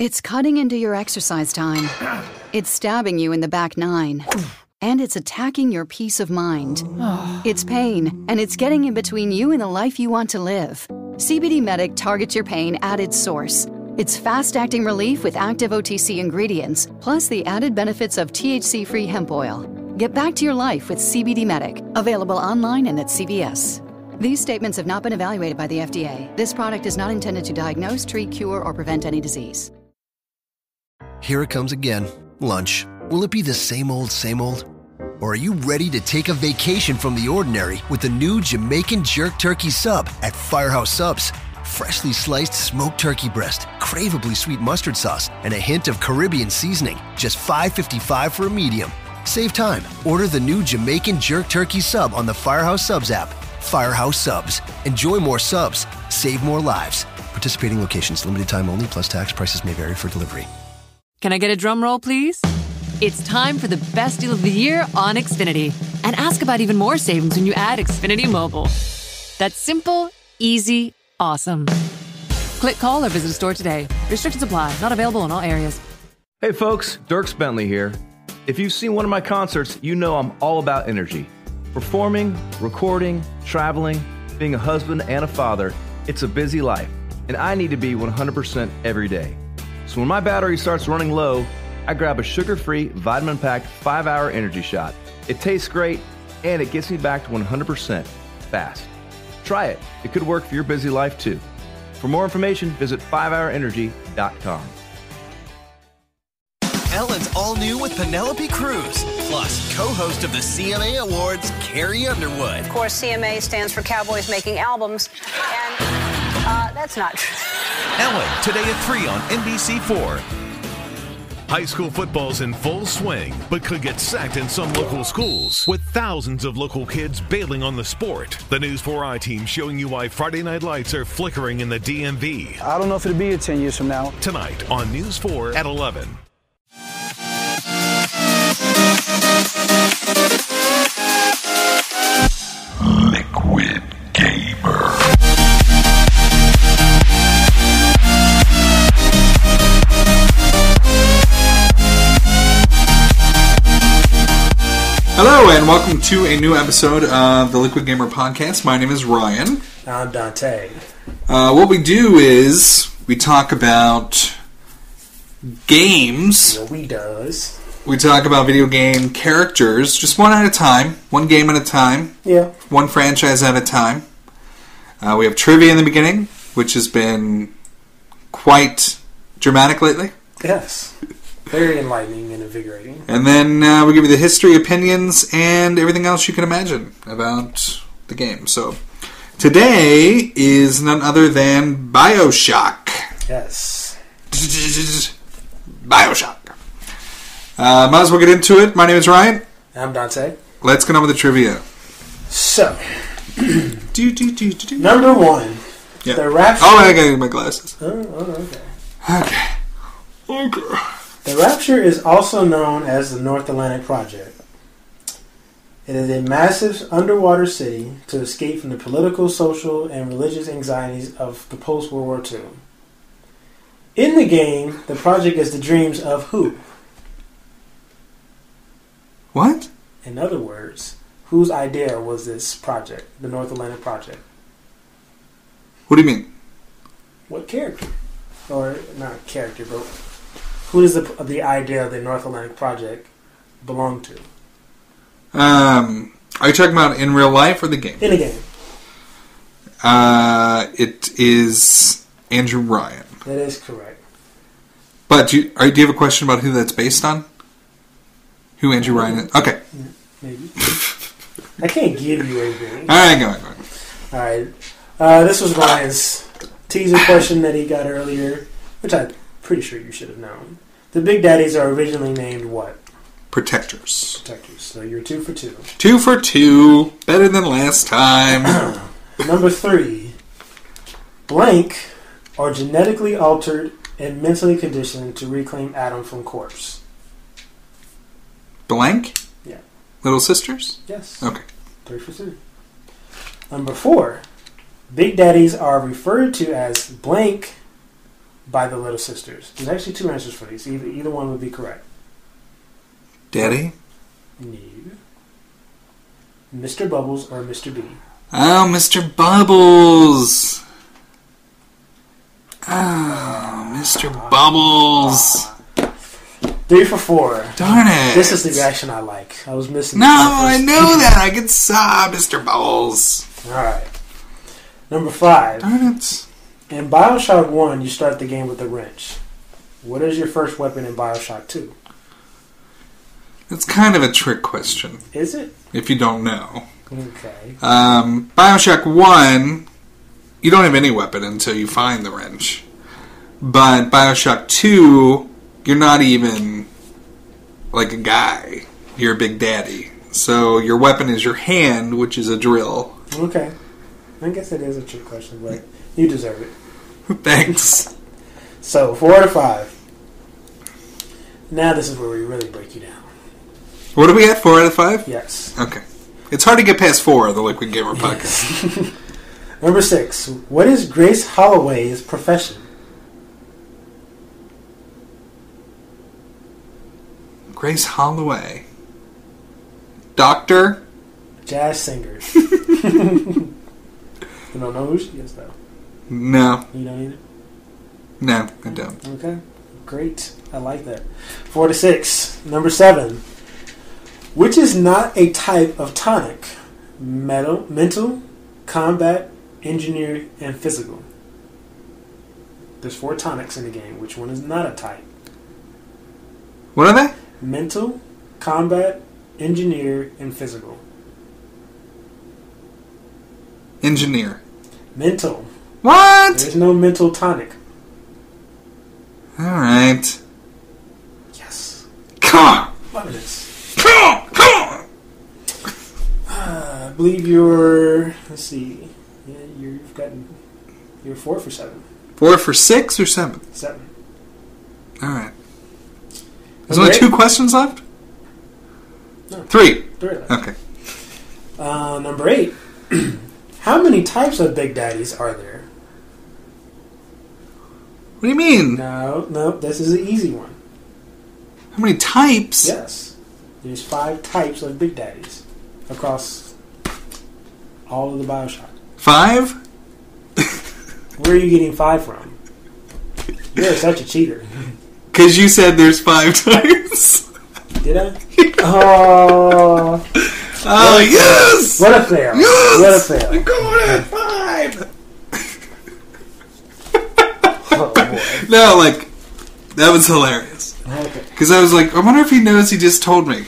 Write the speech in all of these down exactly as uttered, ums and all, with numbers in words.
It's cutting into your exercise time. It's stabbing you in the back nine. And it's attacking your peace of mind. It's pain, and it's getting in between you and the life you want to live. C B D Medic targets your pain at its source. It's fast-acting relief with active O T C ingredients, plus the added benefits of T H C-free hemp oil. Get back to your life with C B D Medic, available online and at C V S. These statements have not been evaluated by the F D A. This product is not intended to diagnose, treat, cure, or prevent any disease. Here it comes again. Lunch. Will it be the same old, same old? Or are you ready to take a vacation from the ordinary with the new Jamaican Jerk Turkey Sub at Firehouse Subs? Freshly sliced smoked turkey breast, craveably sweet mustard sauce, and a hint of Caribbean seasoning. Just five dollars and fifty-five cents for a medium. Save time. Order the new Jamaican Jerk Turkey Sub on the Firehouse Subs app. Firehouse Subs. Enjoy more subs. Save more lives. Participating locations. Limited time only, plus tax. Prices may vary for delivery. Can I get a drum roll, please? It's time for the best deal of the year on Xfinity. And ask about even more savings when you add Xfinity Mobile. That's simple, easy, awesome. Click, call, or visit a store today. Restrictions apply. Not available in all areas. Hey folks, Dierks Bentley here. If you've seen one of my concerts, you know I'm all about energy. Performing, recording, traveling, being a husband and a father, it's a busy life. And I need to be one hundred percent every day. So when my battery starts running low, I grab a sugar-free, vitamin-packed five hour energy shot. It tastes great, and it gets me back to one hundred percent fast. Try it. It could work for your busy life, too. For more information, visit five hour energy dot com. Ellen's all new with Penelope Cruz, plus co-host of the C M A Awards, Carrie Underwood. Of course, C M A stands for Cowboys Making Albums, and uh, that's not true. Ellen, today at three on N B C four. High school football's in full swing, but could get sacked in some local schools, with thousands of local kids bailing on the sport. The News four I team showing you why Friday night lights are flickering in the D M V. I don't know if it'll be here ten years from now. Tonight on News four at eleven. Liquid Gamer. Hello and welcome to a new episode of the Liquid Gamer Podcast. My name is Ryan. I'm Dante. Uh, what we do is we talk about games. What we does. We talk about video game characters, just one at a time, one game at a time. Yeah. One franchise at a time. Uh, we have trivia in the beginning, which has been quite dramatic lately. Yes. Very enlightening and invigorating. And then uh, we give you the history, opinions, and everything else you can imagine about the game. So today is none other than BioShock. Yes. BioShock. Uh, might as well get into it. My name is Ryan. I'm Dante. Let's get on with the trivia. So, do, do, do, do, do. Number one. Yeah. The Rapture. Oh, I gotta get my glasses. Oh, oh, okay. Okay. Okay. The Rapture is also known as the North Atlantic Project. It is a massive underwater city to escape from the political, social, and religious anxieties of the post-World War Two. In the game, the project is the dreams of who? What? In other words, whose idea was this project, the North Atlantic Project? What do you mean? What character? Or, not character, but who does the, the idea of the North Atlantic Project belong to? Um, are you talking about in real life or the game? In the game. Uh, it is Andrew Ryan. That is correct. But do you, are, do you have a question about who that's based on? Who Andrew Ryan is? Okay. Maybe. I can't give you anything. All right, go on, go on. All right. Uh, this was Ryan's teaser question that he got earlier, which I'm pretty sure you should have known. The Big Daddies are originally named what? Protectors. Protectors. So you're two for two. Two for two. Better than last time. Number three. Blank are genetically altered and mentally conditioned to reclaim Adam from corpse. Blank? Yeah. Little Sisters? Yes. Okay. Three for three. Number four. Big Daddies are referred to as blank by the Little Sisters? There's actually two answers for these. Either, either one would be correct. Daddy? No. Mister Bubbles or Mister B? Oh, Mister Bubbles. Oh, Mister Bubbles. Three for four. Darn it. This is the reaction I like. I was missing. No, I know that. I can saw Mister Bubbles. All right. Number five. Darn it. In Bioshock one, you start the game with a wrench. What is your first weapon in Bioshock two? It's kind of a trick question. Is it? If you don't know. Okay. Um, Bioshock one, you don't have any weapon until you find the wrench. But Bioshock two, you're not even like a guy. You're a big daddy. So your weapon is your hand, which is a drill. Okay. I guess it is a trick question, but you deserve it. Thanks. So, four out of five. Now this is where we really break you down. What are we at? Four out of five? Yes. Okay. It's hard to get past four of the Liquid Gamer podcast. Number six. What is Grace Holloway's profession? Grace Holloway. Doctor? Jazz singer. You don't know who she is, though? No. You don't either? No, I don't. Okay. Great. I like that. Four to six. Number seven. Which is not a type of tonic? Metal, mental, combat, engineer, and physical. There's four tonics in the game. Which one is not a type? What are they? Mental, combat, engineer, and physical. Engineer. Mental. What? There's no mental tonic. Alright. Yes. Come on! Love this. Come on! Come on! Uh, I believe you're... Let's see. Yeah, you're, you've gotten... You're four for seven. Four for six or seven? Seven. Alright. There's only two questions left? No. Three. Three left. Okay. Uh, number eight. How many types of Big Daddies are there? What do you mean? No, no, this is an easy one. How many types? Yes. There's five types of Big Daddies across all of the Bioshock. Five? Where are you getting five from? You're such a cheater. Because you said there's five types. Did I? Oh. Oh, what yes! What a fail. Yes! What a fail. I'm going at five! Oh, boy. No, like, that was hilarious. Okay. Because I was like, I wonder if he knows he just told me.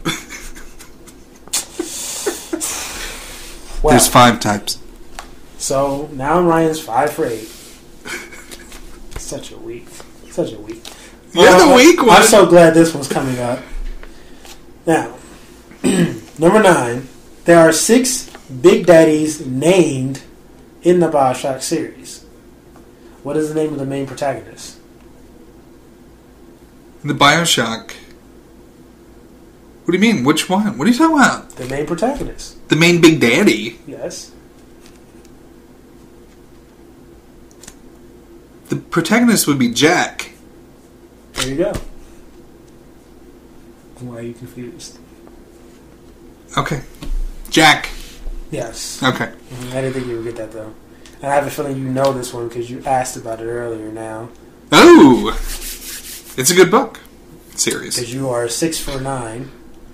Wow. There's five types. So, now Ryan's five for eight. Such a week. Such a week. You're well, the weak one. I'm so glad this one's coming up. Now, number nine. There are six Big Daddies named in the Bioshock series. What is the name of the main protagonist? The Bioshock. What do you mean? Which one? What are you talking about? The main protagonist. The main Big Daddy? Yes. The protagonist would be Jack. There you go. Why are you confused? Okay. Jack. Yes. Okay. I didn't think you would get that, though. And I have a feeling you know this one because you asked about it earlier now. Oh! It's a good book. Series. Because you are six for nine.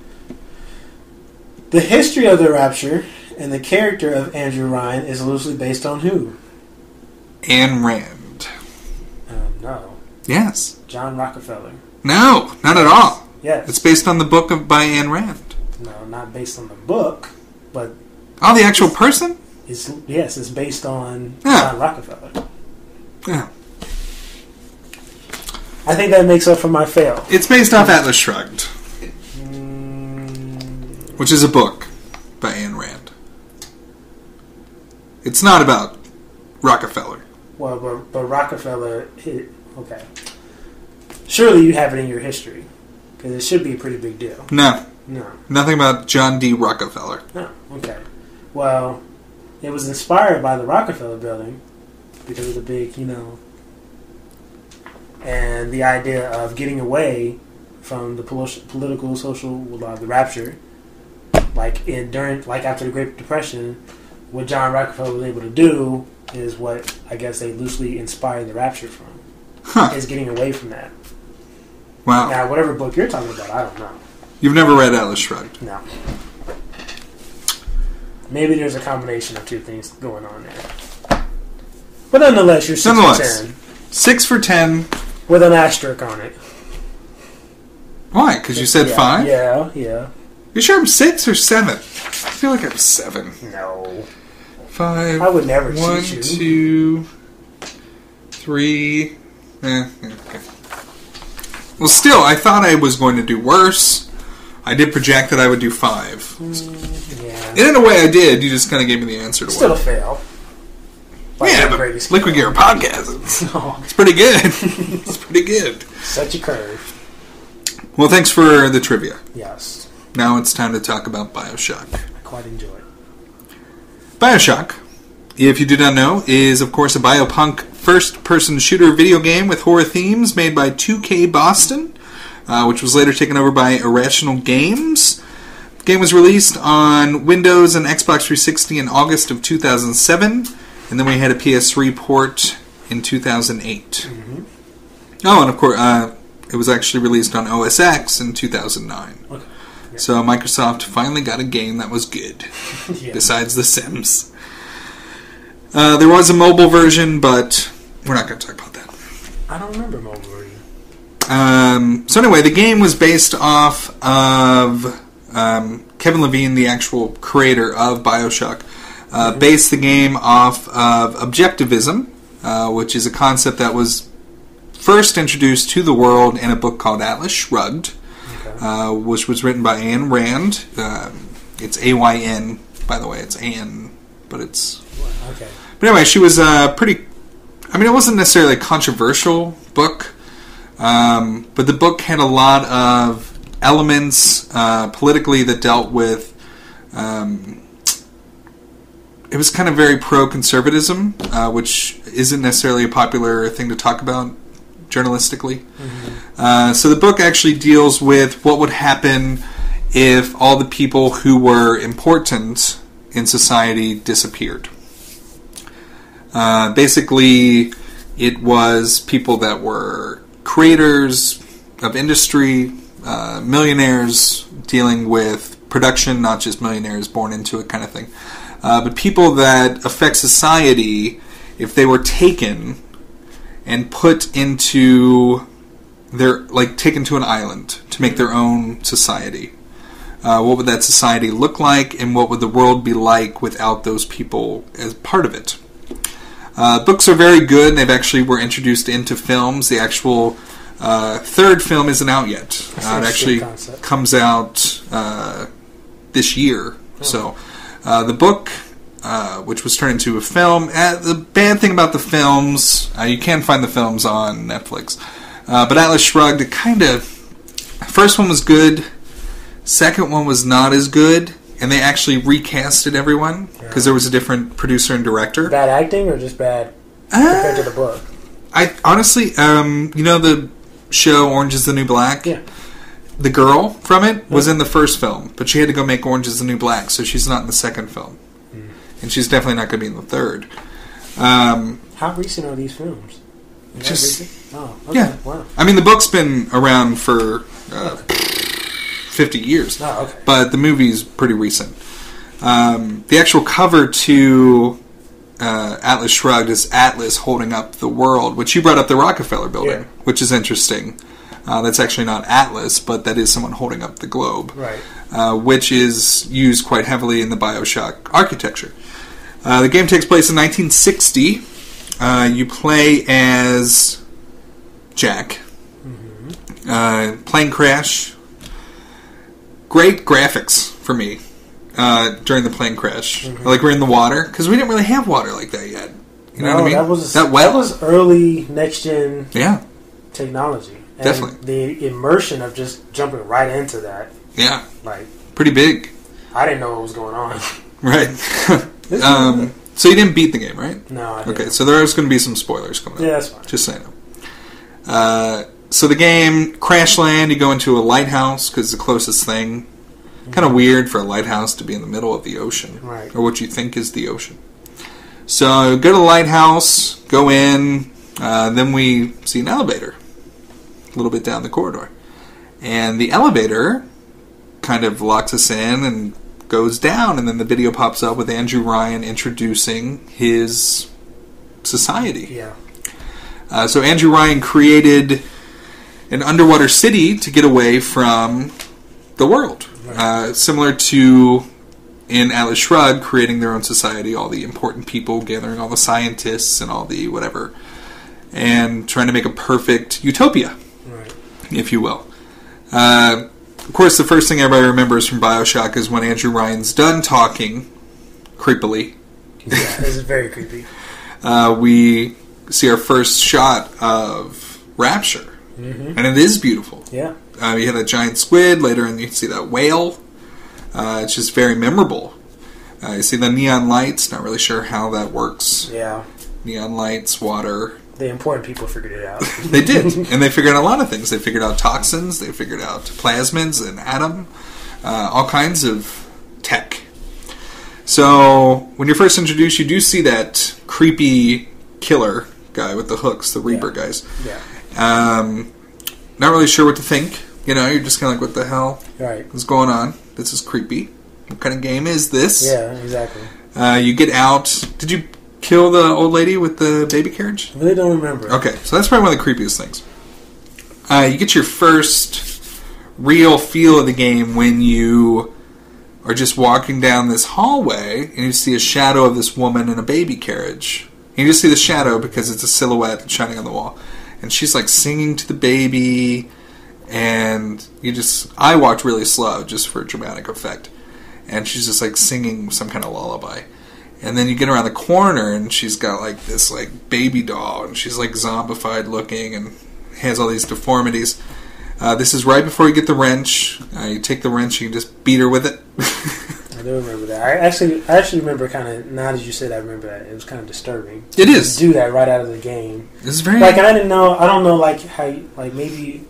The history of the Rapture and the character of Andrew Ryan is loosely based on who? Ayn Rand. Um, no. Yes. John Rockefeller. No, not at all. Yes. It's based on the book of by Ayn Rand. No, not based on the book, but... Oh, the actual person? It's, yes, it's based on Yeah. John Rockefeller. Yeah. I think that makes up for my fail. It's based off Atlas Shrugged. Mm, Which is a book by Ayn Rand. It's not about Rockefeller. well, but, but Rockefeller... He, okay. Surely you have it in your history. Because it should be a pretty big deal. No. No. Nothing about John D. Rockefeller. No. Okay. Well, it was inspired by the Rockefeller building because of the big, you know, and the idea of getting away from the poli- political, social, uh, the rapture, like in during, like after the Great Depression, what John Rockefeller was able to do is what I guess they loosely inspired the rapture from. Huh. Is getting away from that. Wow. Now, whatever book you're talking about, I don't know. You've never read Atlas Shrugged? No. Maybe there's a combination of two things going on there. But nonetheless, you're six nonetheless, for ten. Six for ten. With an asterisk on it. Why? Because you said yeah, five? Yeah, yeah. You sure I'm six or seven? I feel like I'm seven. No. Five. I would never One, cheat you. two, three. Eh, okay. Well, still, I thought I was going to do worse. I did project that I would do five. Mm, yeah. And in a way, I did. You just kind of gave me the answer to Still what. a fail. Like yeah, but Liquid Gear podcast. It's, it's pretty good. It's pretty good. Such a curve. Well, thanks for the trivia. Yes. Now it's time to talk about BioShock. I quite enjoy it. BioShock, if you do not know, is of course a biopunk first-person shooter video game with horror themes made by two K Boston, uh, which was later taken over by Irrational Games. The game was released on Windows and Xbox three sixty in August of two thousand seven, and then we had a P S three port in two thousand eight. Mm-hmm. Oh, and of course, uh, it was actually released on O S X in two thousand nine. Okay. Yeah. So Microsoft finally got a game that was good, yeah. Besides The Sims. Uh, there was a mobile version, but we're not going to talk about that. I don't remember mobile version. Um, so anyway, the game was based off of um, Kevin Levine, the actual creator of BioShock, uh, mm-hmm. based the game off of objectivism, uh, which is a concept that was first introduced to the world in a book called Atlas Shrugged, okay. uh, which was written by Ayn Rand. Uh, it's A Y N, by the way. It's Ayn, but it's... Okay. But anyway, she was uh, pretty... I mean, it wasn't necessarily a controversial book, um, but the book had a lot of elements uh, politically that dealt with... Um, it was kind of very pro-conservatism, uh, which isn't necessarily a popular thing to talk about journalistically. Mm-hmm. Uh, so the book actually deals with what would happen if all the people who were important in society disappeared. Uh, basically, it was people that were creators of industry, uh, millionaires dealing with production, not just millionaires born into it kind of thing. Uh, but people that affect society, if they were taken and put into their, like, taken to an island to make their own society. Uh, what would that society look like, and what would the world be like without those people as part of it? Uh, books are very good. They've actually were introduced into films. The actual uh, third film isn't out yet. Uh, it actually comes out uh, this year. Oh. So uh, the book, uh, which was turned into a film, uh, the bad thing about the films, uh, you can find the films on Netflix. Uh, but Atlas Shrugged, it kind of... First one was good. Second one was not as good. And they actually recasted everyone because there was a different producer and director. Bad acting or just bad compared uh, to the book? I honestly, um, you know the show Orange is the New Black? Yeah. The girl from it was in the first film, but she had to go make Orange is the New Black, so she's not in the second film. Mm. And she's definitely not going to be in the third. Um, How recent are these films? Is just, recent? Oh, okay. Yeah. Wow. I mean, the book's been around for... Uh, okay. fifty years. Oh, okay. But the movie's pretty recent. Um, the actual cover to uh, Atlas Shrugged is Atlas holding up the world, which you brought up the Rockefeller building, yeah. which is interesting. Uh, that's actually not Atlas, but that is someone holding up the globe, right? Uh, which is used quite heavily in the BioShock architecture. Uh, the game takes place in nineteen sixty. Uh, you play as Jack. Mm-hmm. Uh, plane crash. Great graphics for me uh, during the plane crash. Mm-hmm. Like we're in the water because we didn't really have water like that yet. You know no, what I mean? That was that, well. that was early next gen yeah. technology. And definitely the immersion of just jumping right into that. Yeah, like pretty big. I didn't know what was going on. Right. um, so you didn't beat the game, right? No, I didn't. Okay, so there's going to be some spoilers coming up. Yeah, that's fine. Just saying. Uh, so the game, Crash Land, you go into a lighthouse because it's the closest thing. Kind of weird for a lighthouse to be in the middle of the ocean. Right. Or what you think is the ocean. So go to the lighthouse, go in, uh, then we see an elevator a little bit down the corridor. And the elevator kind of locks us in and goes down, and then the video pops up with Andrew Ryan introducing his society. Yeah. Uh, so Andrew Ryan created an underwater city to get away from the world. Right. Uh, similar to in Atlas Shrugged, creating their own society, all the important people, gathering all the scientists and all the whatever, and trying to make a perfect utopia, right. if you will. Uh, of course, the first thing everybody remembers from BioShock is when Andrew Ryan's done talking, creepily. Yeah, this is very creepy. uh, we see our first shot of Rapture, mm-hmm. and it is beautiful. Yeah. Uh, you have that giant squid, later and you see that whale. Uh, it's just very memorable. Uh, you see the neon lights, not really sure how that works. Yeah. Neon lights, water. The important people figured it out. They did. And they figured out a lot of things. They figured out toxins, they figured out plasmids and atom, uh, all kinds of tech. So, when you're first introduced, you do see that creepy killer guy with the hooks, the Reaper yeah. guys. Yeah. Um, not really sure what to think. You know, you're just kind of like, what the hell right. is going on? This is creepy. What kind of game is this? Yeah, exactly. Uh, you get out. Did you kill the old lady with the baby carriage? I really don't remember. Okay, so that's probably one of the creepiest things. Uh, you get your first real feel of the game when you are just walking down this hallway and you see a shadow of this woman in a baby carriage. And you just see the shadow because it's a silhouette shining on the wall. And she's like singing to the baby, and you just... I walked really slow just for dramatic effect. And she's just like singing some kind of lullaby. And then you get around the corner and she's got like this like baby doll, and she's like zombified looking and has all these deformities. Uh, this is right before you get the wrench. Uh, you take the wrench, you can just beat her with it. I do remember that. I actually, I actually remember kind of. Now that you said, I remember that it was kind of disturbing. It is. To do that right out of the game. It's very like I didn't know. I don't know like how you, like maybe.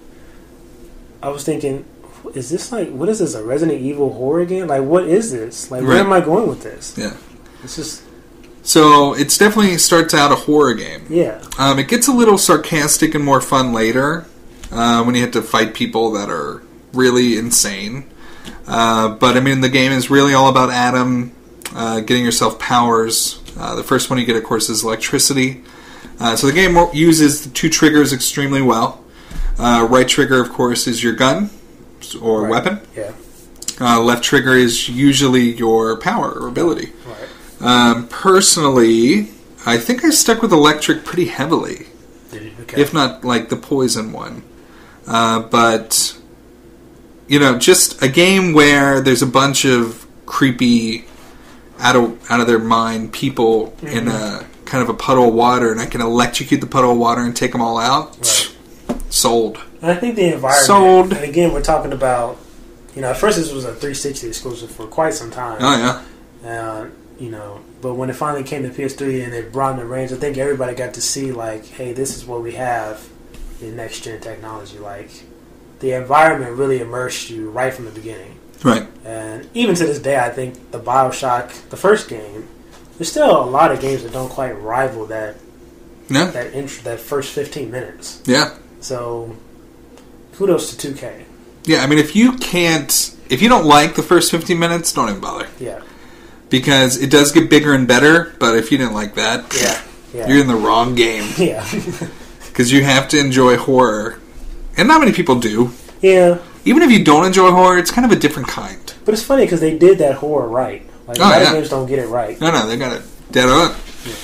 I was thinking, is this like what is this a Resident Evil horror game? Like what is this? Like where right. am I going with this? Yeah. It's just. So it's definitely starts out a horror game. Yeah. Um, it gets a little sarcastic and more fun later uh, when you have to fight people that are really insane. Uh, but I mean, the game is really all about Adam uh, getting yourself powers. Uh, the first one you get, of course, is electricity. Uh, so the game uses the two triggers extremely well. Uh, right trigger, of course, is your gun or right. weapon. Yeah. Uh, left trigger is usually your power or ability. Right. Um, personally, I think I stuck with electric pretty heavily. Did you? Okay. If not, like, the poison one. Uh, but, you know, just a game where there's a bunch of creepy, out of, out of their mind people mm-hmm. in a kind of a puddle of water, and I can electrocute the puddle of water and take them all out. Right. Sold. And I think the environment... Sold. And again, we're talking about... You know, at first this was a three sixty exclusive for quite some time. Oh, yeah. Uh, you know, but when it finally came to P S three and it broadened the range, I think everybody got to see, like, hey, this is what we have in next-gen technology. Like, the environment really immersed you right from the beginning. Right. And even to this day, I think the BioShock, the first game, there's still a lot of games that don't quite rival that yeah. that int- that first fifteen minutes. Yeah. So, kudos to two K. Yeah, I mean, if you can't... If you don't like the first fifteen minutes, don't even bother. Yeah. Because it does get bigger and better, but if you didn't like that, yeah. Yeah. you're in the wrong game. Yeah. Because you have to enjoy horror. And not many people do. Yeah. Even if you don't enjoy horror, it's kind of a different kind. But it's funny because they did that horror right. Like, oh, a lot yeah. of games don't get it right. No, no, they got it dead on. Yeah.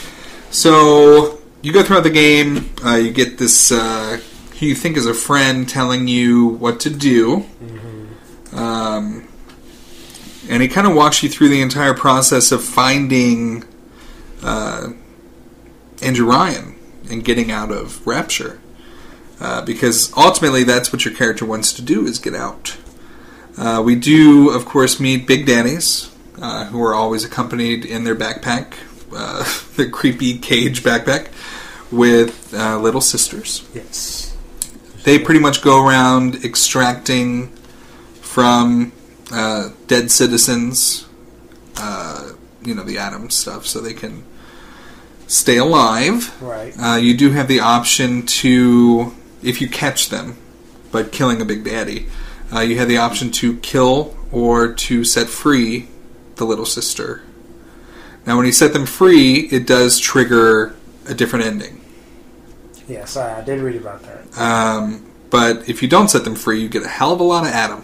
So, you go throughout the game, uh, you get this, uh, who you think is a friend telling you what to do. Mm-hmm. Um... And he kind of walks you through the entire process of finding uh, Andrew Ryan and getting out of Rapture. Uh, because ultimately that's what your character wants to do, is get out. Uh, we do, of course, meet Big Daddies, uh, who are always accompanied in their backpack, uh, their creepy cage backpack, with uh, little sisters. Yes. They pretty much go around extracting from uh, dead citizens, uh, you know, the Atom stuff, so they can stay alive. Right. Uh, you do have the option to, if you catch them by killing a big baddie, uh, you have the option to kill or to set free the little sister. Now, when you set them free, it does trigger a different ending. Yeah, sorry, I did read about that. Um, but if you don't set them free, you get a hell of a lot of Atom.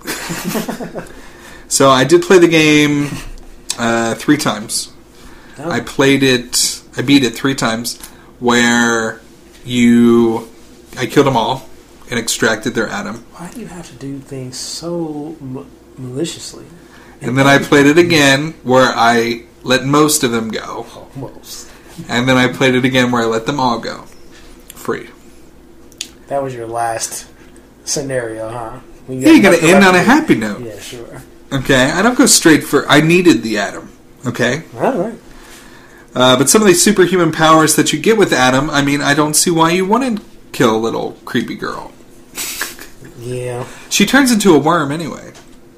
So I did play the game uh, three times. Oh. I played it, I beat it three times, where you, I killed them all and extracted their Atom. Why do you have to do things so m- maliciously? And, and then I played it again, where I let most of them go. Oh, most. And then I played it again, where I let them all go. Free. That was your last scenario, huh? You yeah, you gotta end on a happy note. Yeah, sure. Okay, I don't go straight for... I needed the Atom, okay? Alright. Uh, but some of these superhuman powers that you get with Atom, I mean, I don't see why you wouldn't kill a little creepy girl. Yeah. She turns into a worm anyway.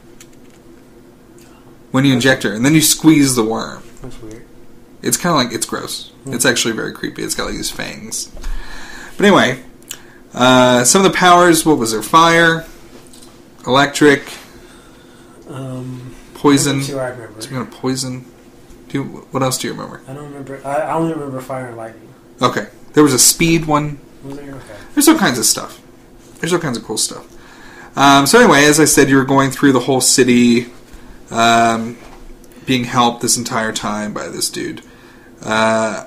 When you inject her, and then you squeeze the worm. That's weird. It's kind of like... It's gross. Mm. It's actually very creepy. It's got like these fangs. But anyway... Uh, some of the powers, what was there? Fire, electric, um, poison. Two I remember. Some kind of poison. Do you, what else do you remember? I don't remember. I, I only remember fire and lightning. Okay. There was a speed one. Was there? Okay. There's all kinds of stuff. There's all kinds of cool stuff. Um, so anyway, as I said, you were going through the whole city, um, being helped this entire time by this dude. Uh,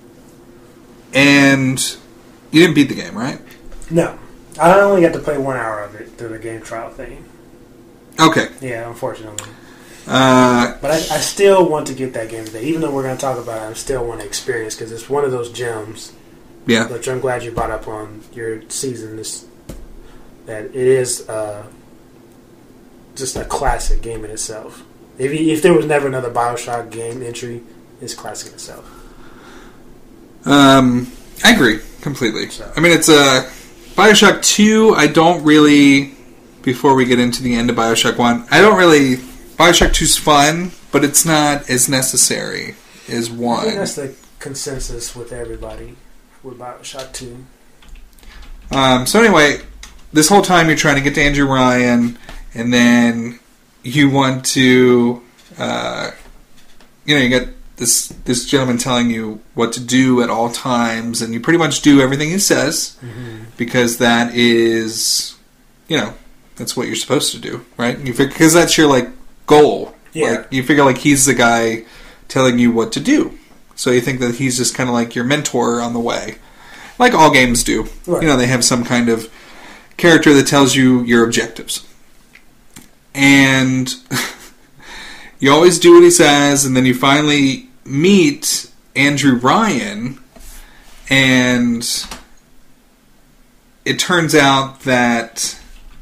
and you didn't beat the game, right? No. I only got to play one hour of it through the game trial thing. Okay. Yeah, unfortunately. Uh, but I, I still want to get that game today. Even though we're going to talk about it, I still want to experience because it's one of those gems. Yeah. Which I'm glad you brought up on your season. This that it is uh, just a classic game in itself. If you, if there was never another BioShock game entry, it's classic in itself. Um, I agree completely. So. I mean, it's a... BioShock two, I don't really, before we get into the end of BioShock one, I don't really, BioShock two's fun, but it's not as necessary as one. I think that's the consensus with everybody with BioShock two. Um, so anyway, this whole time you're trying to get to Andrew Ryan, and then you want to, uh, you know, you got this this gentleman telling you what to do at all times, and you pretty much do everything he says, mm-hmm. because that is, you know, that's what you're supposed to do, right? You figure, because that's your, like, goal. Yeah. Like, you figure, like, he's the guy telling you what to do. So you think that he's just kind of like your mentor on the way. Like all games do. Right. You know, they have some kind of character that tells you your objectives. And you always do what he says, and then you finally meet Andrew Ryan, and it turns out that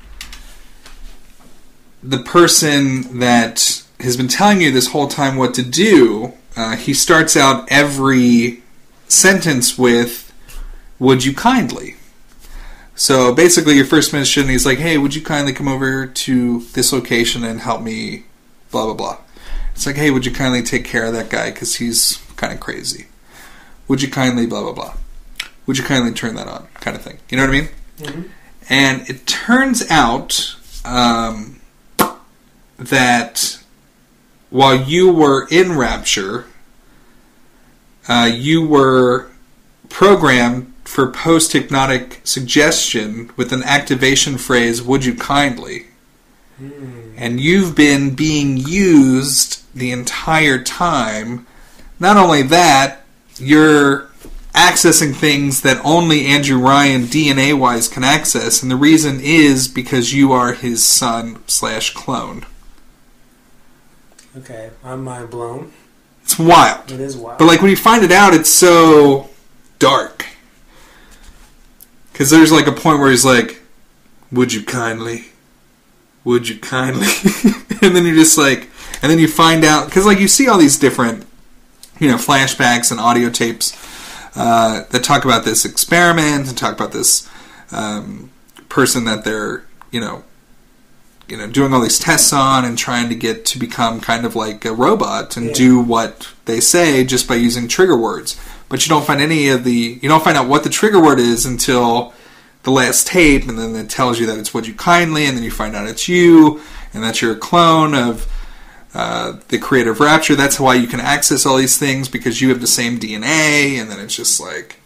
the person that has been telling you this whole time what to do, uh, he starts out every sentence with, "Would you kindly?" So basically your first mission, he's like, "Hey, would you kindly come over to this location and help me, blah, blah, blah." It's like, "Hey, would you kindly take care of that guy because he's kind of crazy? Would you kindly blah, blah, blah? Would you kindly turn that on?" Kind of thing. You know what I mean? Mm-hmm. And it turns out um, that while you were in Rapture, uh, you were programmed for post-hypnotic suggestion with an activation phrase, "Would you kindly?" Mm. And you've been being used the entire time. Not only that, you're accessing things that only Andrew Ryan D N A-wise can access, and the reason is because you are his son slash clone. Okay, I'm mind blown. It's wild. It is wild. But like when you find it out, it's so dark. Because there's like a point where he's like, "Would you kindly? Would you kindly?" And then you're just like, and then you find out, because like you see all these different, you know, flashbacks and audio tapes uh, that talk about this experiment and talk about this um, person that they're, you know, you know, doing all these tests on and trying to get to become kind of like a robot and Yeah. do what they say just by using trigger words. But you don't find any of the, you don't find out what the trigger word is until the last tape, and then it tells you that it's Would You Kindly, and then you find out it's you, and that you're a clone of uh, the creator of Rapture. That's why you can access all these things, because you have the same D N A, and then it's just like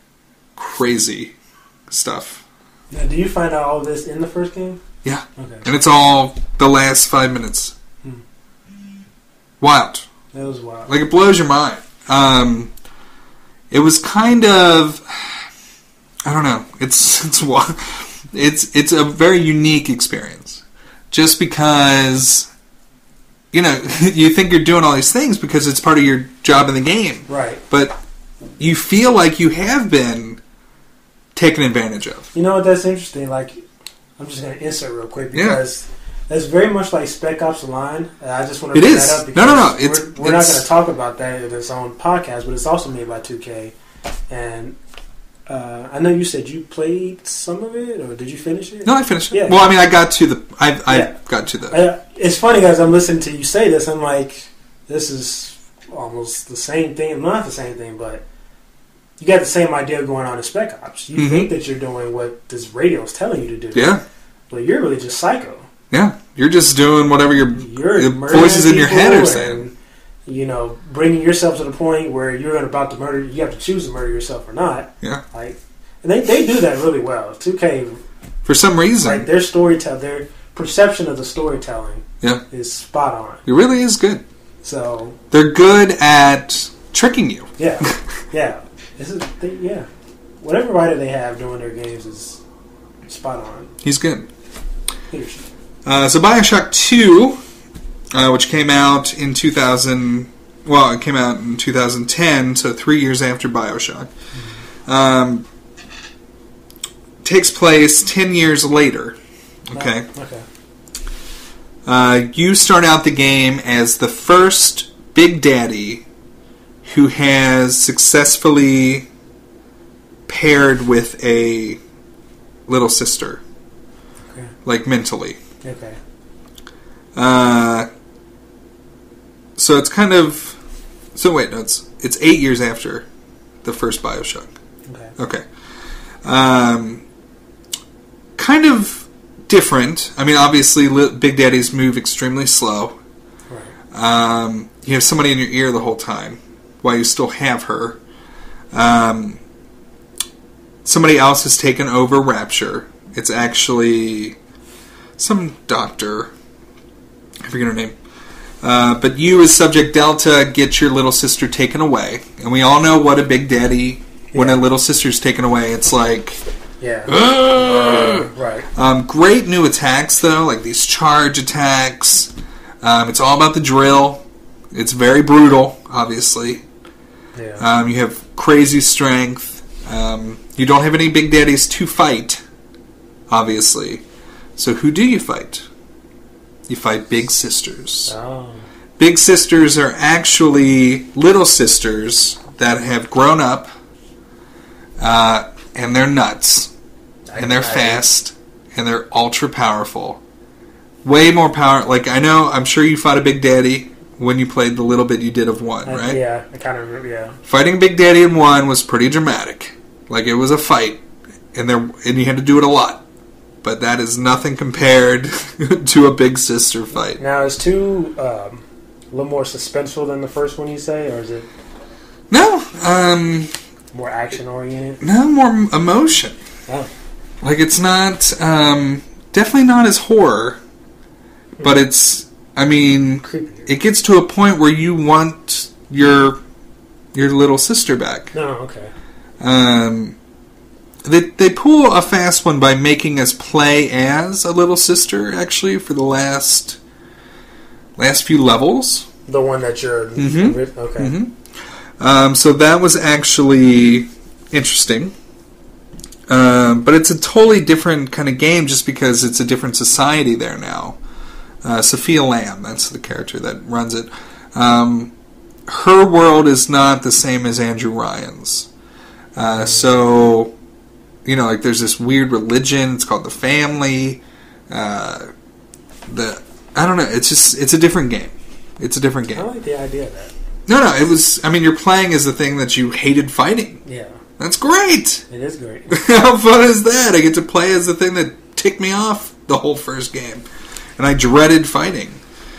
crazy stuff. Now, do you find out all this in the first game? Yeah. Okay. And it's all the last five minutes. Hmm. Wild. That was wild. Like, it blows your mind. Um, it was kind of, I don't know. It's it's it's it's a very unique experience. Just because, you know, you think you're doing all these things because it's part of your job in the game. Right. But you feel like you have been taken advantage of. You know what? That's interesting. Like, I'm just going to insert real quick because yeah. that's very much like Spec Ops: The Line. And I just want to it bring is. that up because no, no, no. It's, we're, we're it's, not going to talk about that in its own podcast, but it's also made by two K. And uh, I know you said you played some of it, or did you finish it? No, I finished it. Yeah. Well, I mean, I got to the. I I yeah. got to the. Uh, it's funny guys. I'm listening to you say this. I'm like, this is almost the same thing. Not the same thing, but. You got the same idea going on in Spec Ops. You mm-hmm. think that you're doing what this radio is telling you to do. Yeah. But you're really just psycho. Yeah. You're just doing whatever your you're voices in your head are saying. And, you know, bringing yourself to the point where you're about to murder, you have to choose to murder yourself or not. Yeah. Like, and they, they do that really well. two K. For some reason. Like, their storytelling, their perception of the storytelling yeah. is spot on. It really is good. So. They're good at tricking you. Yeah. Yeah. This is, they, yeah. Whatever writer they have doing their games is spot on. He's good. Uh, so Bioshock two, uh, which came out in two thousand, well, it came out in two thousand ten, so three years after Bioshock, um, takes place ten years later. Okay. Oh, okay. Uh, you start out the game as the first Big Daddy who has successfully paired with a little sister. Okay. Like, mentally. Okay. Uh, so it's kind of... So wait, no, it's, it's eight years after the first Bioshock. Okay. Okay. Um, kind of different. I mean, obviously, Big Daddies move extremely slow. Right. Um, you have somebody in your ear the whole time while you still have her. Um, somebody else has taken over Rapture. It's actually some doctor. I forget her name. Uh, but you, as Subject Delta, get your little sister taken away. And we all know what a Big Daddy, yeah. when a little sister's taken away, it's like... Yeah. Uh, right. Um, great new attacks, though, like these charge attacks. Um, it's all about the drill. It's very brutal, obviously. Yeah. Um, you have crazy strength. Um, you don't have any Big Daddies to fight, obviously. So who do you fight? You fight Big Sisters. Oh. Big Sisters are actually little sisters that have grown up, uh, and they're nuts, and they're fast, and they're ultra powerful. Way more power. Like, I know, I'm sure you fought a Big Daddy when you played the little bit you did of one, right? Uh, yeah, I kind of remember, yeah. Fighting Big Daddy in one was pretty dramatic. Like, it was a fight, and there, and you had to do it a lot. But that is nothing compared to a Big Sister fight. Now, is two um, a little more suspenseful than the first one, you say, or is it... No, um... more action-oriented? No, more emotion. Oh. Like, it's not, um... definitely not as horror, but it's... I mean, creepy. It gets to a point where you want your your little sister back. No, okay. Um, they they pull a fast one by making us play as a little sister. Actually, for the last last few levels, the one that you're mm-hmm. okay. Mm-hmm. Um, so that was actually interesting. Um, but it's a totally different kind of game, just because it's a different society there now. Uh, Sophia Lamb, that's the character that runs it. Um, her world is not the same as Andrew Ryan's. Uh, so you know, like there's this weird religion. It's called the Family. Uh, the I don't know. It's just it's a different game. It's a different game. I like the idea of that. No, no. It was. I mean, you're playing as the thing that you hated fighting. Yeah. That's great. It is great. How fun is that? I get to play as the thing that ticked me off the whole first game, and I dreaded fighting.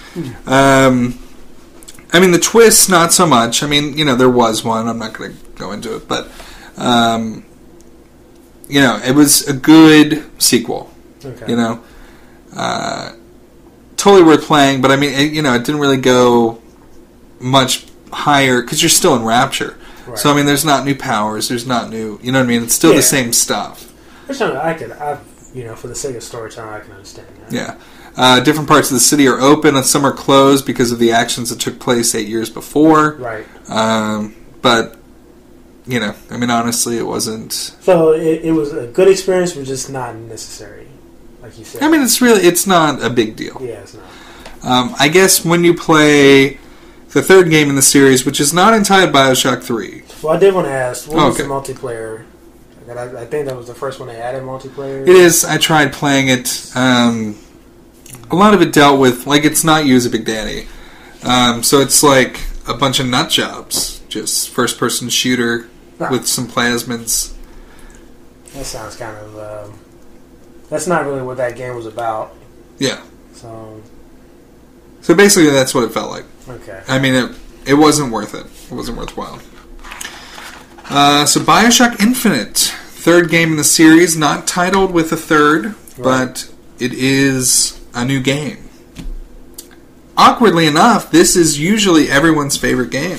Um, I mean, the twists, not so much. I mean, you know, there was one. I'm not going to go into it, but um, you know, it was a good sequel. Okay. You know, uh, totally worth playing. But I mean, it, you know, it didn't really go much higher because you're still in Rapture. Right. So I mean, there's not new powers. There's not new. You know what I mean? It's still yeah. the same stuff. There's something I could, I, you know, for the sake of storytelling, I can understand that. Yeah. Uh, different parts of the city are open and some are closed because of the actions that took place eight years before. Right. Um, but, you know, I mean, honestly, it wasn't... So it, it was a good experience, but just not necessary, like you said. I mean, it's really, it's not a big deal. Yeah, it's not. Um, I guess when you play the third game in the series, which is not entitled BioShock three... Well, I did want to ask, what oh, was okay. the multiplayer? I, I think that was the first one they added multiplayer. It is. I tried playing it... Um, A lot of it dealt with, like, it's not you as a Big Daddy. Um, so it's like a bunch of nut jobs. Just first-person shooter ah. with some plasmids. That sounds kind of... Um, that's not really what that game was about. Yeah. So... So basically that's what it felt like. Okay. I mean, it it wasn't worth it. It wasn't worthwhile. Uh, so BioShock Infinite. Third game in the series. Not titled with a third, right. but it is... a new game. Awkwardly enough, this is usually everyone's favorite game.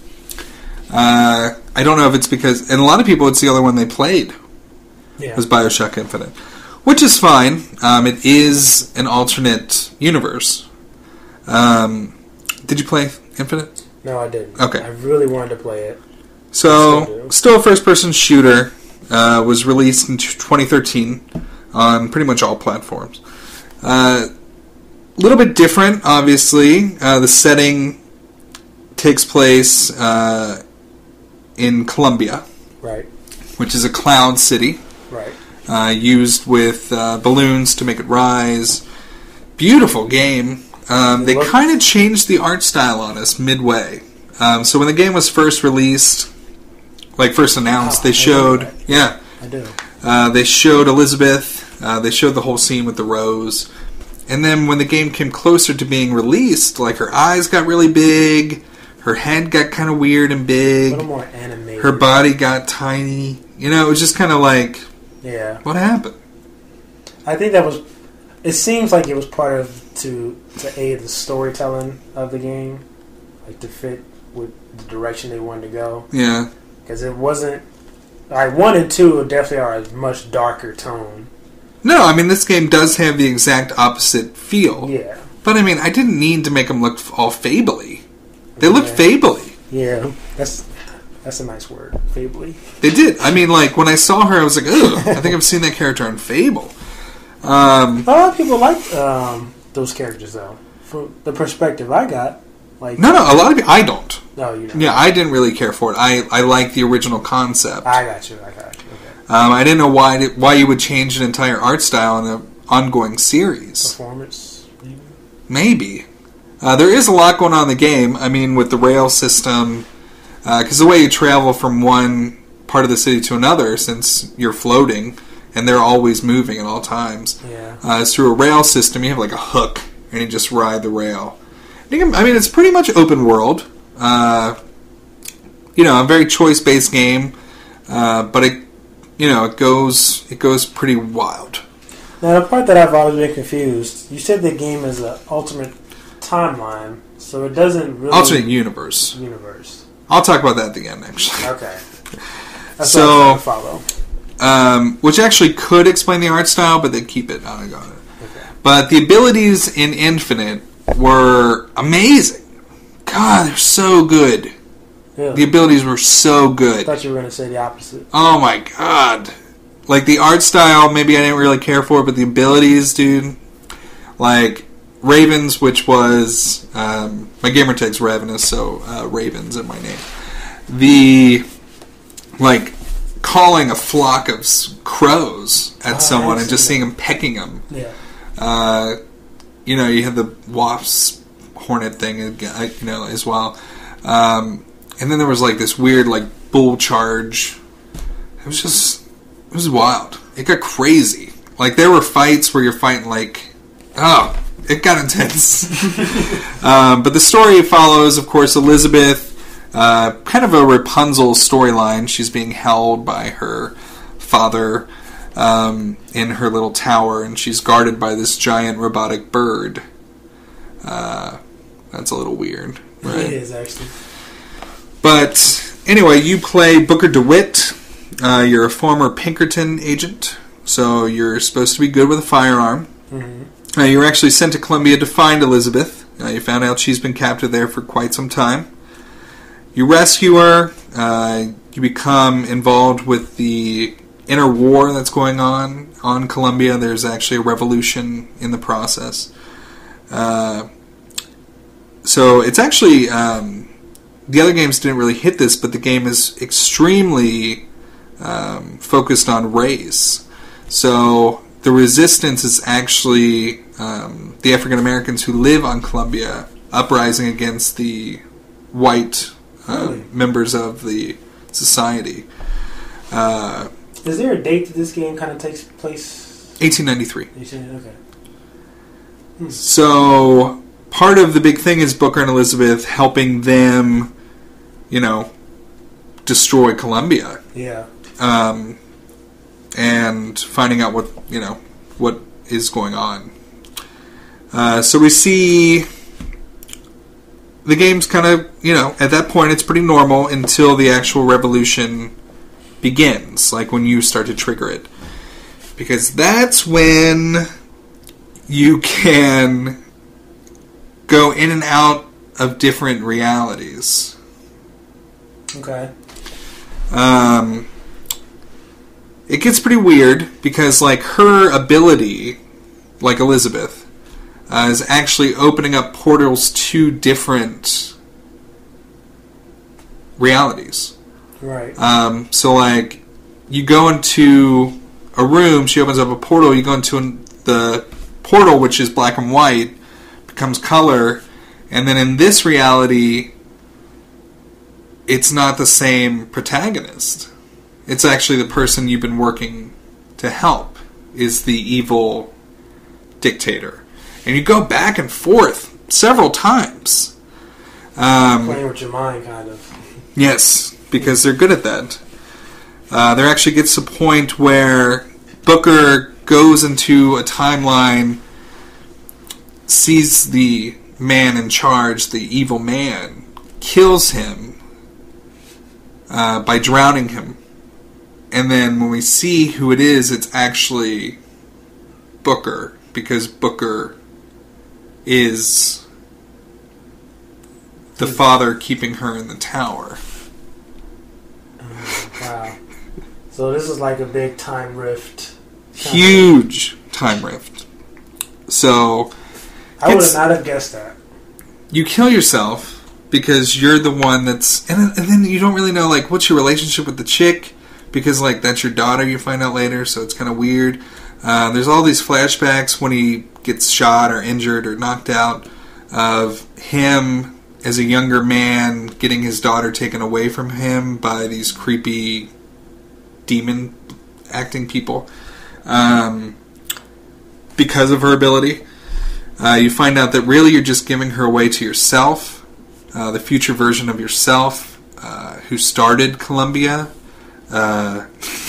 Uh, I don't know if it's because... And a lot of people, it's the other one they played. Yeah. Was BioShock Infinite. Which is fine. Um, it is an alternate universe. Um, did you play Infinite? No, I didn't. Okay. I really wanted to play it. So, still, still a first-person shooter. Uh, was released in twenty thirteen on pretty much all platforms. A uh, little bit different, obviously. Uh, the setting takes place uh, in Colombia, right? Which is a cloud city, right? Uh, used with uh, balloons to make it rise. Beautiful game. Um, they kind of changed the art style on us midway. Um, so when the game was first released, like first announced, oh, they showed, I yeah, I do. Uh, they showed Elizabeth. Uh, they showed the whole scene with the rose. And then when the game came closer to being released, like her eyes got really big, her head got kind of weird and big. A little more animated. Her body got tiny. You know, it was just kind of like, yeah, what happened? I think that was, it seems like it was part of, to to aid the storytelling of the game, like to fit with the direction they wanted to go. Yeah. Because it wasn't, like one and two definitely are a much darker tone. No, I mean, this game does have the exact opposite feel. Yeah. But, I mean, I didn't need to make them look all fably. They yeah. look fably. Yeah, that's that's a nice word, fably. They did. I mean, like, when I saw her, I was like, ugh, I think I've seen that character on Fable. Um, a lot of people like um, those characters, though. From the perspective I got. like No, no, a lot of people, I don't. No, you don't. Yeah, I didn't really care for it. I, I like the original concept. I got you, I got you. Um, I didn't know why why you would change an entire art style in an ongoing series. Performance, maybe? Maybe. Uh, there is a lot going on in the game. I mean, with the rail system, because uh, the way you travel from one part of the city to another, since you're floating, and they're always moving at all times, yeah. uh, is through a rail system. You have like a hook, and you just ride the rail. I mean, it's pretty much open world. Uh, you know, a very choice-based game, uh, but it You know, it goes it goes pretty wild. Now, the part that I've always been confused, you said the game is an ultimate timeline, so it doesn't really... Alternate universe. Universe. I'll talk about that at the end, actually. Okay. That's so, what I'm trying to follow. Um, which actually could explain the art style, but they keep it on it. Okay. But the abilities in Infinite were amazing. God, they're so good. Really? The abilities were so good. I thought you were going to say the opposite. Oh my god. Like, the art style, maybe I didn't really care for, but the abilities, dude. Like, Ravens, which was... Um, my gamer tag's Ravenous, so uh, Ravens in my name. The... Like, calling a flock of crows at oh, someone and just seeing them pecking them. Yeah. Uh, you know, you had the wasp hornet thing, you know, as well. Um, and then there was like this weird like bull charge. It was just, it was wild. It got crazy. Like there were fights where you're fighting like, oh, it got intense. um, but the story follows, of course, Elizabeth. Uh, kind of a Rapunzel storyline. She's being held by her father um, in her little tower, and she's guarded by this giant robotic bird. Uh, that's a little weird, right? It is, actually. But anyway, you play Booker DeWitt. Uh, you're a former Pinkerton agent, so you're supposed to be good with a firearm. Mm-hmm. Uh, you were actually sent to Columbia to find Elizabeth. Uh, you found out she's been captured there for quite some time. You rescue her, uh, you become involved with the inner war that's going on on Columbia. There's actually a revolution in the process. Uh, so it's actually, um, the other games didn't really hit this, but the game is extremely um, focused on race. So the resistance is actually um, the African Americans who live on Columbia uprising against the white Uh, really? members of the society. Uh, Is there a date that this game kind of takes place? eighteen ninety-three. eighteen, okay. Hmm. So part of the big thing is Booker and Elizabeth helping them, you know, destroy Columbia. Yeah. Um, and finding out what, you know, what is going on. Uh, so we see the game's kind of, you know, at that point it's pretty normal until the actual revolution begins, like when you start to trigger it. Because that's when you can go in and out of different realities. Okay. Um, it gets pretty weird because, like, her ability, like Elizabeth, Uh, is actually opening up portals to different realities. Right. Um, so, like, you go into a room, she opens up a portal, you go into an, the portal, which is black and white, becomes color, and then in this reality, it's not the same protagonist. It's actually the person you've been working to help, is the evil dictator. And you go back and forth several times. Um, Playing with your mind, kind of. Yes, because they're good at that. Uh, there actually gets to a point where Booker goes into a timeline, sees the man in charge, the evil man, kills him uh, by drowning him. And then when we see who it is, it's actually Booker, because Booker is the father keeping her in the tower. Oh, wow. So this is like a big time rift. Huge time rift. So I would not have guessed that. You kill yourself because you're the one that's... And then, and then you don't really know, like, what's your relationship with the chick? Because, like, that's your daughter, you find out later, so it's kind of weird. Uh, there's all these flashbacks when he gets shot or injured or knocked out of him as a younger man getting his daughter taken away from him by these creepy demon acting people um, because of her ability. Uh, you find out that really you're just giving her away to yourself, uh, the future version of yourself uh, who started Columbia. Uh,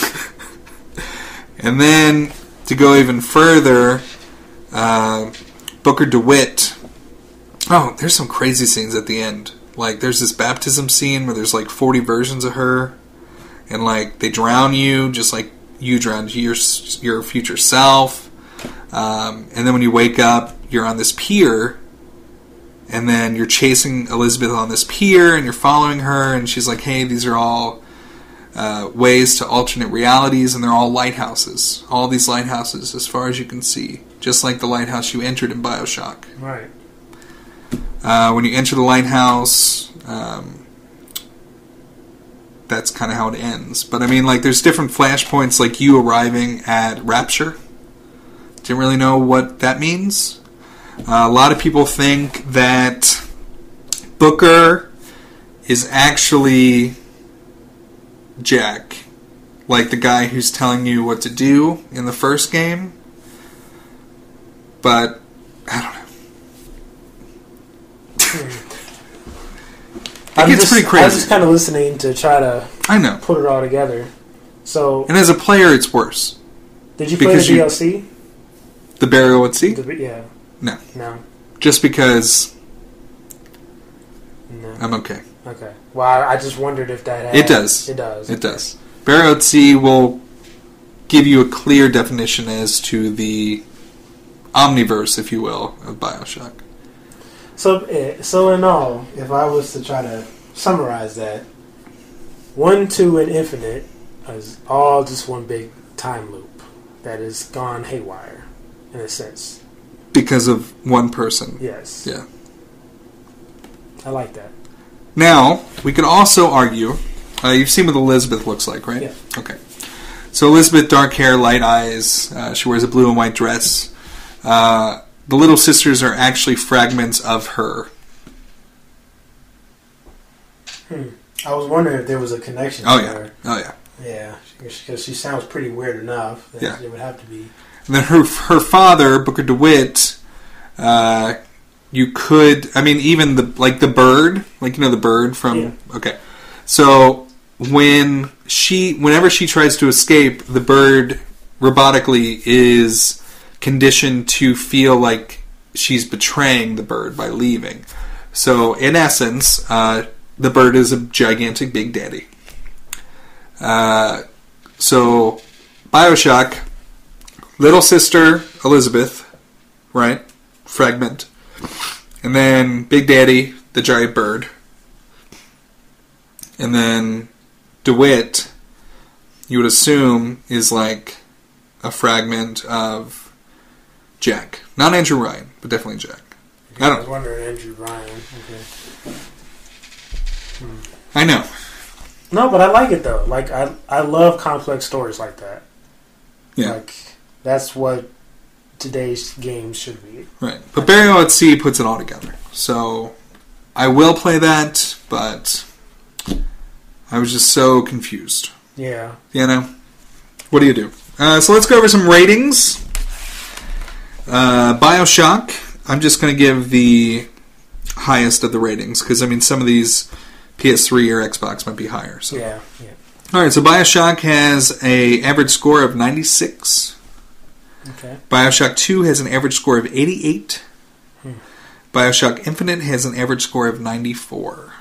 and then to go even further, uh, Booker DeWitt. Oh, there's some crazy scenes at the end. Like, there's this baptism scene where there's like forty versions of her, and like they drown you just like you drowned your your future self. Um, and then when you wake up, you're on this pier, and then you're chasing Elizabeth on this pier, and you're following her, and she's like, "Hey, these are all uh, ways to alternate realities, and they're all lighthouses. All these lighthouses, as far as you can see, just like the lighthouse you entered in BioShock." Right. Uh, when you enter the lighthouse, um, that's kind of how it ends. But I mean, like, there's different flashpoints, like you arriving at Rapture. Didn't really know what that means. Uh, a lot of people think that Booker is actually Jack, like the guy who's telling you what to do in the first game. But I don't know. It gets just, pretty crazy. I was just kind of listening to try to I know. put it all together. So, and as a player, it's worse. Did you play the D L C? You, the Burial at Sea? The, yeah. No. No. Just because no. I'm okay. Okay. Well, I, I just wondered if that had... It does. It does. It okay. does. Burial at Sea will give you a clear definition as to the omniverse, if you will, of BioShock. So, so in all, if I was to try to summarize that, one, two, and Infinite is all just one big time loop that has gone haywire, in a sense. Because of one person. Yes. Yeah. I like that. Now, we could also argue, uh, you've seen what Elizabeth looks like, right? Yeah. Okay. So Elizabeth, dark hair, light eyes, uh, she wears a blue and white dress. Uh... The little sisters are actually fragments of her. Hmm. I was wondering if there was a connection oh, to yeah. her. Oh, yeah. Yeah, because she sounds pretty weird enough. That yeah. It would have to be. And then her her father, Booker DeWitt, uh, you could... I mean, even the like the bird, like, you know, the bird from... Yeah. Okay. So, when she... Whenever she tries to escape, the bird robotically is... conditioned to feel like she's betraying the bird by leaving. So, in essence, uh, the bird is a gigantic Big Daddy. Uh, so, BioShock, little sister Elizabeth, right? Fragment. And then Big Daddy, the giant bird. And then DeWitt, you would assume, is like a fragment of Jack. Not Andrew Ryan, but definitely Jack. Okay, I don't I was wondering Andrew Ryan. Okay. Hmm. I know. No, but I like it though. Like I I love complex stories like that. Yeah. Like that's what today's games should be. Right. But Burial at Sea puts it all together. So I will play that, but I was just so confused. Yeah. You know? What do you do? Uh, so let's go over some ratings. Uh, BioShock, I'm just going to give the highest of the ratings, because, I mean, some of these P S three or Xbox might be higher. So. Yeah, yeah. Alright, so BioShock has a average score of ninety-six. Okay. BioShock two has an average score of eighty-eight. Hmm. BioShock Infinite has an average score of ninety-four.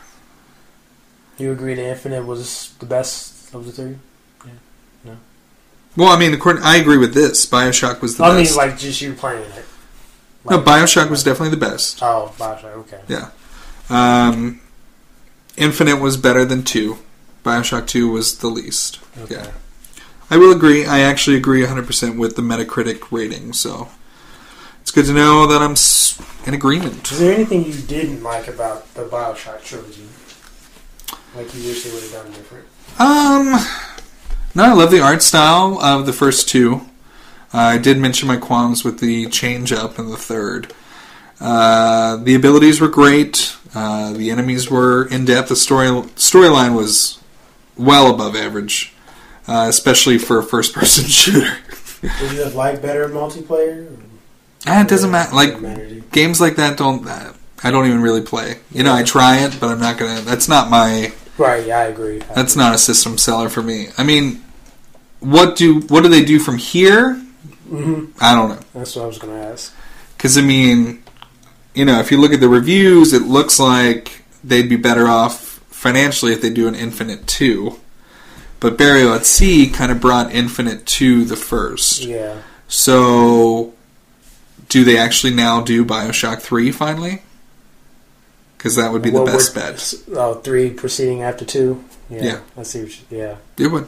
You agree that Infinite was the best of the three? Yeah. No. Well, I mean, according, I agree with this. BioShock was the I best. I mean, like, just you playing it. Like, no, BioShock was like, definitely the best. Oh, BioShock, okay. Yeah. Um, Infinite was better than two. BioShock two was the least. Okay. Yeah. I will agree. I actually agree one hundred percent with the Metacritic rating, so it's good to know that I'm in agreement. Is there anything you didn't like about the BioShock trilogy? Like you wish they would have done different? Um, no, I love the art style of the first two. Uh, I did mention my qualms with the change up in the third. Uh, the abilities were great. Uh, the enemies were in depth. The story storyline was well above average, uh, especially for a first person shooter. Would you have liked better multiplayer? Ah, it doesn't matter. Like games like that don't. Uh, I don't even really play. You know, I try it, but I'm not gonna. That's not my. Right. Yeah, I agree. I that's agree. not a system seller for me. I mean, what do what do they do from here? Mm-hmm. I don't know. That's what I was going to ask. Because I mean, you know, if you look at the reviews, it looks like they'd be better off financially if they do an Infinite two. But Burial at Sea kind of brought Infinite to the first. Yeah. So, do they actually now do BioShock three finally? Because that would be well, the best bet. Oh, three proceeding after two? Yeah. Yeah. I see what you, yeah. It would.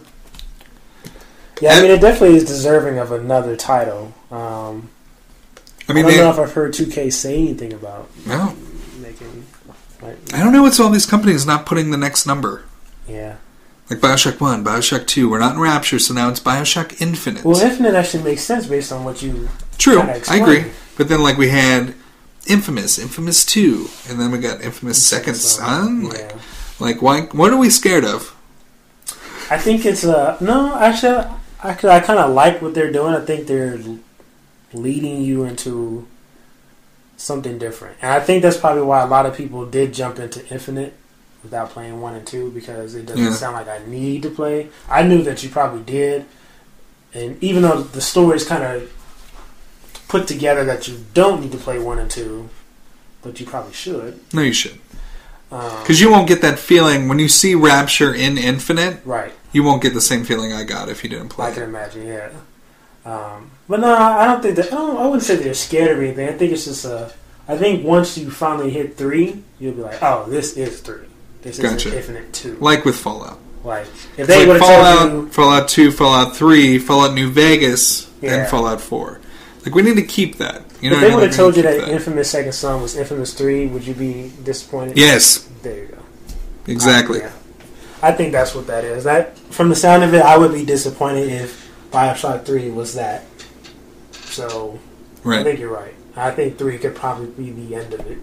Yeah, I mean, it definitely is deserving of another title. Um, I mean, I don't they, know if I've heard two K say anything about no. making... Like, I don't know what's all these companies not putting the next number. Yeah. Like Bioshock one, Bioshock two. We're not in Rapture, so now it's Bioshock Infinite. Well, Infinite actually makes sense based on what you True, I agree. But then, like, we had Infamous, Infamous two, and then we got Infamous Second Son. Like, yeah. like, why? What are we scared of? I think it's uh no. Actually, I, I kind of like what they're doing. I think they're leading you into something different, and I think that's probably why a lot of people did jump into Infinite without playing one and two, because it doesn't Yeah. sound like I need to play. I knew that you probably did, and even though the story's kind of put together that you don't need to play one and two, but you probably should. No, you should. Um, Because you won't get that feeling when you see Rapture in Infinite. Right. You won't get the same feeling I got if you didn't play I it. can imagine, yeah. Um, but no, I don't think that. I, don't, I wouldn't say they're scared of anything. I think it's just a. I think once you finally hit three, you'll be like, "Oh, this is three. This Gotcha. is Infinite two." Like with Fallout. Like if they Like would have Fallout, told you, Fallout two, Fallout three, Fallout New Vegas, Yeah. and Fallout four. Like, we need to keep that. You know if what they I mean? would have Like, told we you need to that, keep Infamous Second Son was Infamous three, would you be disappointed? Yes. There you go. Exactly. I, yeah. I think that's what that is. That from the sound of it, I would be disappointed if Bioshock three was that. So, Right. I think you're right. I think three could probably be the end of it.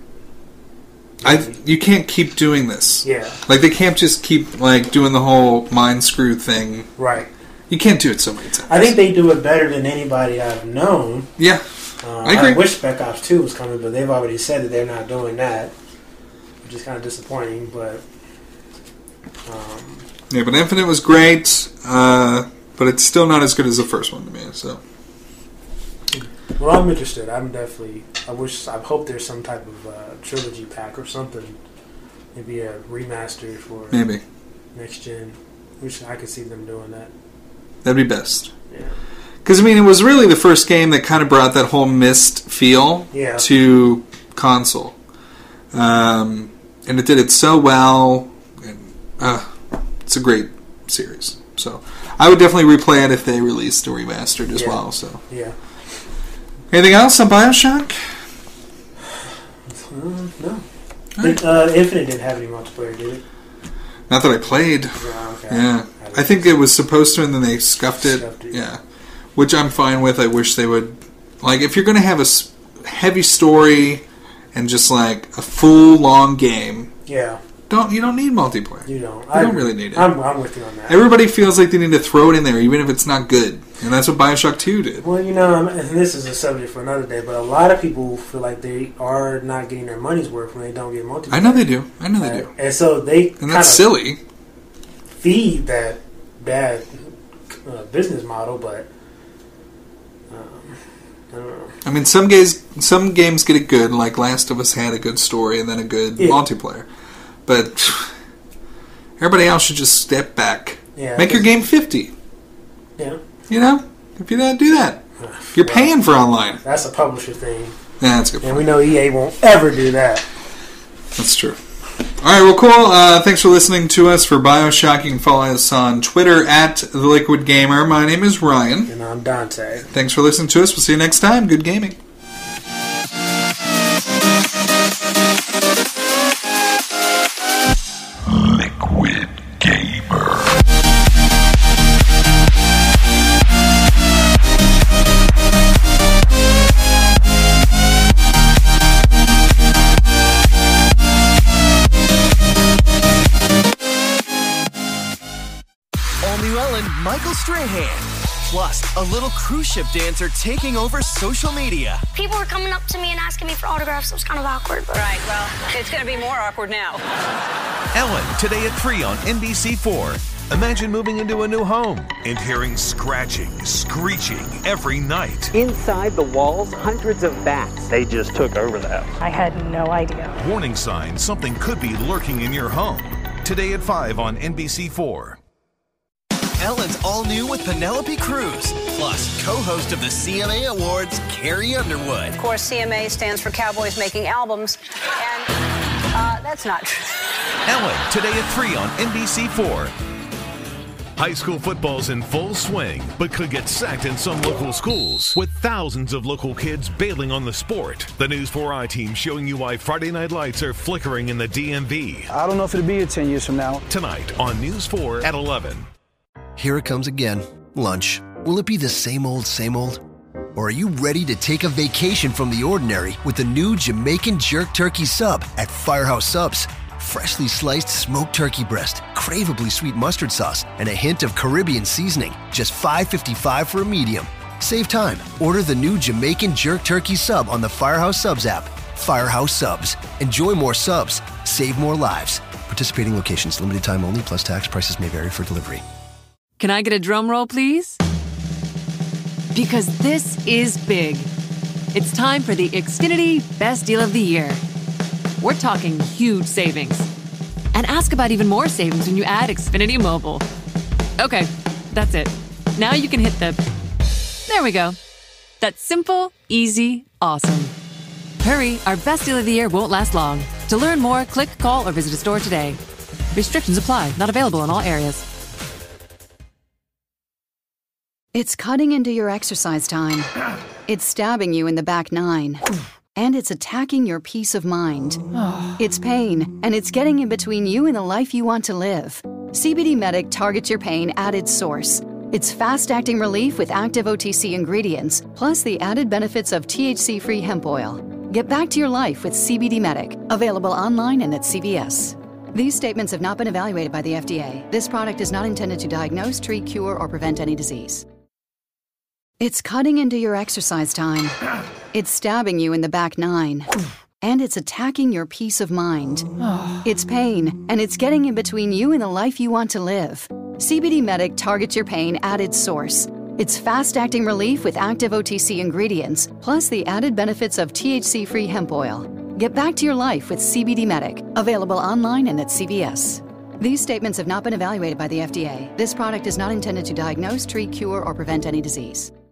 I you can't keep doing this. Yeah. Like, they can't just keep like doing the whole mind screw thing. Right. You can't do it so many times. I think they do it better than anybody I've known. Yeah. Uh, I agree. I wish Spec Ops two was coming, but they've already said that they're not doing that, which is kind of disappointing. But um, Yeah, but Infinite was great, uh, but it's still not as good as the first one to me. So, well, I'm interested. I'm definitely. I wish. I hope there's some type of uh, trilogy pack or something. Maybe a remaster for maybe next gen. Wish I could see them doing that. that'd be best. Yeah. Because, I mean, it was really the first game that kind of brought that whole Myst feel Yeah. to console. Um, and it did it so well. And, uh, it's a great series. So, I would definitely replay it if they released a remastered as Yeah. well. So, Yeah. anything else on Bioshock? Um, no. Did, uh, Infinite didn't have any multiplayer, did it? Not that I played. Yeah, okay. Yeah. I think it was supposed to, and then they scuffed it. Scuffed it. Yeah. Which I'm fine with. I wish they would. Like, if you're going to have a s- heavy story and just, like, a full, long game, Yeah. don't you don't need multiplayer. You don't. You I don't agree. really need it. I'm, I'm with you on that. Everybody feels like they need to throw it in there, even if it's not good. And that's what Bioshock two did. Well, you know, and this is a subject for another day, but a lot of people feel like they are not getting their money's worth when they don't get multiplayer. I know they do. I know they do. And so they And that's silly. feed that bad uh, business model, but um, I don't know. I mean, some games, some games get it good, like Last of Us had a good story and then a good Yeah. multiplayer. But everybody else should just step back. Yeah, Make your game fifty. Yeah. You know? If you don't do that, you're Well, paying for online. That's a publisher thing. Yeah, that's a good. And point. we know E A won't ever do that. That's true. All right, well, cool. Uh, thanks for listening to us for Bioshock. You can follow us on Twitter at The Liquid Gamer. My name is Ryan. And I'm Dante. Thanks for listening to us. We'll see you next time. Good gaming. Liquid Gamer. All New Ellen, Michael Strahan. Plus, a little cruise ship dancer taking over social media. People were coming up to me and asking me for autographs. It was kind of awkward. But... Right, well, it's going to be more awkward now. Ellen, today at three on N B C four. Imagine moving into a new home and hearing scratching, screeching every night. Inside the walls, hundreds of bats. They just took over the house. I had no idea. Warning signs something could be lurking in your home. Today at five on N B C four. Ellen's all new with Penelope Cruz. Plus, co-host of the C M A Awards, Carrie Underwood. Of course, C M A stands for Cowboys Making Albums, and uh, that's not true. Ellen, today at three on N B C four. High school football's in full swing, but could get sacked in some local schools, with thousands of local kids bailing on the sport. The News four I team showing you why Friday night lights are flickering in the D M V. I don't know if it'll be here ten years from now. Tonight on News four at eleven. Here it comes again. Lunch. Will it be the same old, same old? Or are you ready to take a vacation from the ordinary with the new Jamaican Jerk Turkey Sub at Firehouse Subs? Freshly sliced smoked turkey breast, craveably sweet mustard sauce, and a hint of Caribbean seasoning. Just five dollars and fifty-five cents for a medium. Save time. Order the new Jamaican Jerk Turkey Sub on the Firehouse Subs app. Firehouse Subs. Enjoy more subs. Save more lives. Participating locations. Limited time only, plus tax. Prices may vary for delivery. Can I get a drum roll, please? Because this is big. It's time for the Xfinity Best Deal of the Year. We're talking huge savings. And ask about even more savings when you add Xfinity Mobile. Okay, that's it. Now you can hit the... There we go. That's simple, easy, awesome. Hurry, our Best Deal of the Year won't last long. To learn more, click, call, or visit a store today. Restrictions apply. Not available in all areas. It's cutting into your exercise time. It's stabbing you in the back nine. And it's attacking your peace of mind. It's pain, and it's getting in between you and the life you want to live. C B D Medic targets your pain at its source. It's fast-acting relief with active O T C ingredients, plus the added benefits of T H C-free hemp oil. Get back to your life with C B D Medic, available online and at C V S. These statements have not been evaluated by the F D A. This product is not intended to diagnose, treat, cure, or prevent any disease. It's cutting into your exercise time. It's stabbing you in the back nine. And it's attacking your peace of mind. It's pain, and it's getting in between you and the life you want to live. C B D Medic targets your pain at its source. It's fast-acting relief with active O T C ingredients, plus the added benefits of T H C-free hemp oil. Get back to your life with C B D Medic, available online and at C V S. These statements have not been evaluated by the F D A. This product is not intended to diagnose, treat, cure, or prevent any disease.